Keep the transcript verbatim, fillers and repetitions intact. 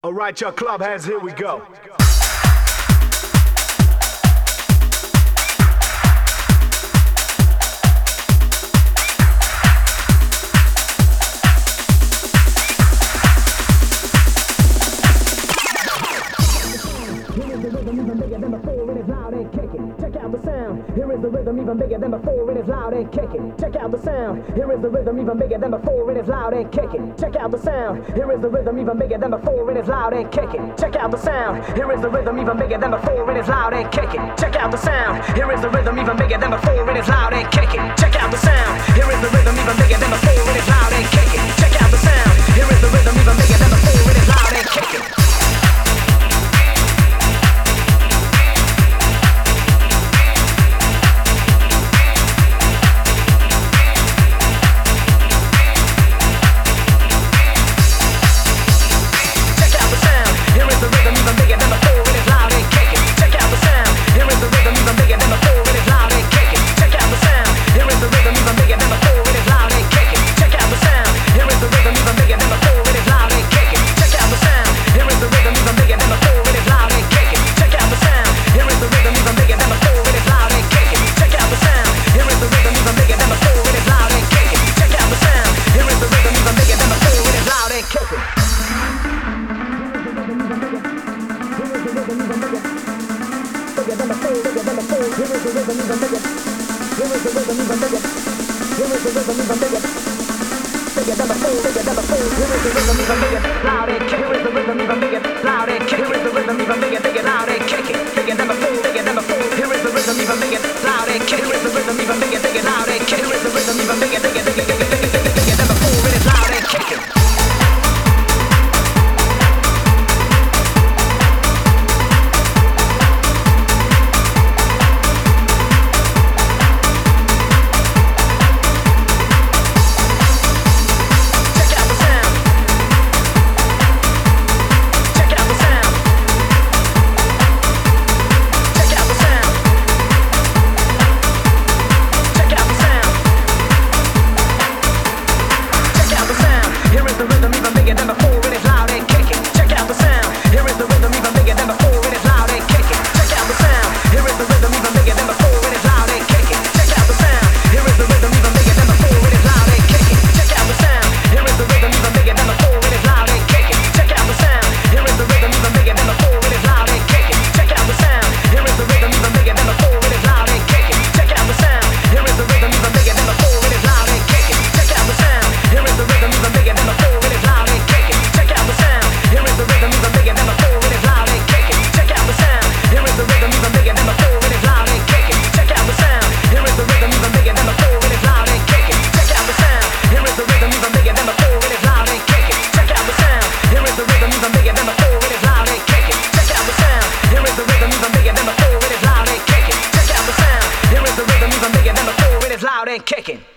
Alright, y'all club hands, here we go. Here is the rhythm even bigger than before, it is loud and kicking. Check out the sound. Here is the rhythm even bigger than before, it is loud and kicking. Check out the sound. Here is the rhythm even bigger than before, it is loud and kicking. Check out the sound. Here is the rhythm even bigger than before, it is loud and kicking. Check out the sound. Here is the rhythm even bigger than before, it is loud and kicking. Check out the sound. Here is the rhythm even bigger than before, it is loud and kicking. Check out the sound. Here is the rhythm even bigger than before, it is loud and kicking. Kicking.